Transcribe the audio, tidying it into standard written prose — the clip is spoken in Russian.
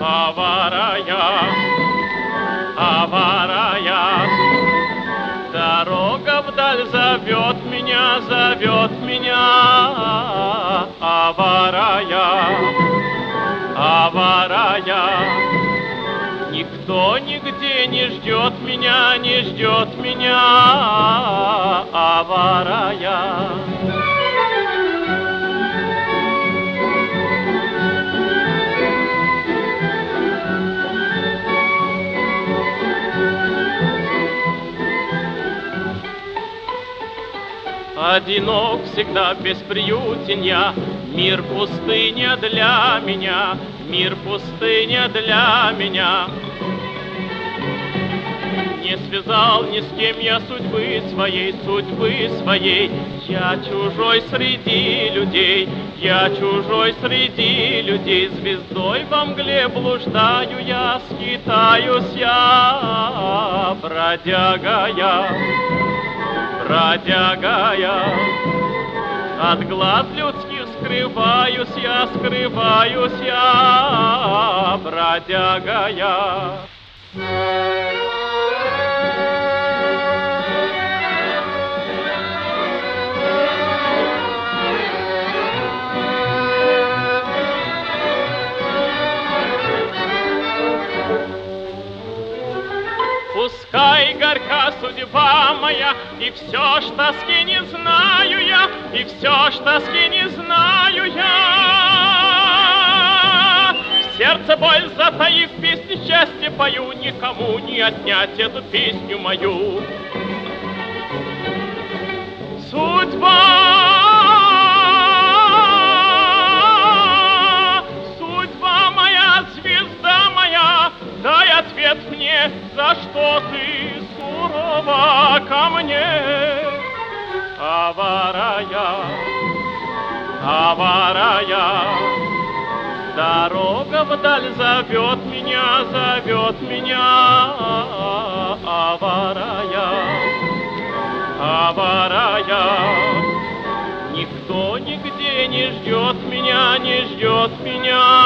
аварая, аварая. Дорога вдаль зовет меня, аварая, аварая. Никто нигде не ждет меня, аварая. Одинок всегда бесприютен я, мир пустыня для меня, мир пустыня для меня. Не связал ни с кем я судьбы своей. Я чужой среди людей, я чужой среди людей. Звездой во мгле блуждаю я, скитаюсь я, бродяга я. Бродяга я, от глаз людских скрываюсь я, бродяга я. Пускай горька судьба моя, и все ж тоски не знаю я, и все ж тоски не знаю я. В сердце боль затаив, песни счастья пою, никому не отнять эту песню мою. Судьба, судьба моя, звезда моя, дай ответ мне, за что ты сурова ко мне. Аварая, аварая, дорога вдаль зовет меня, аварая, аварая. Никто нигде не ждет меня,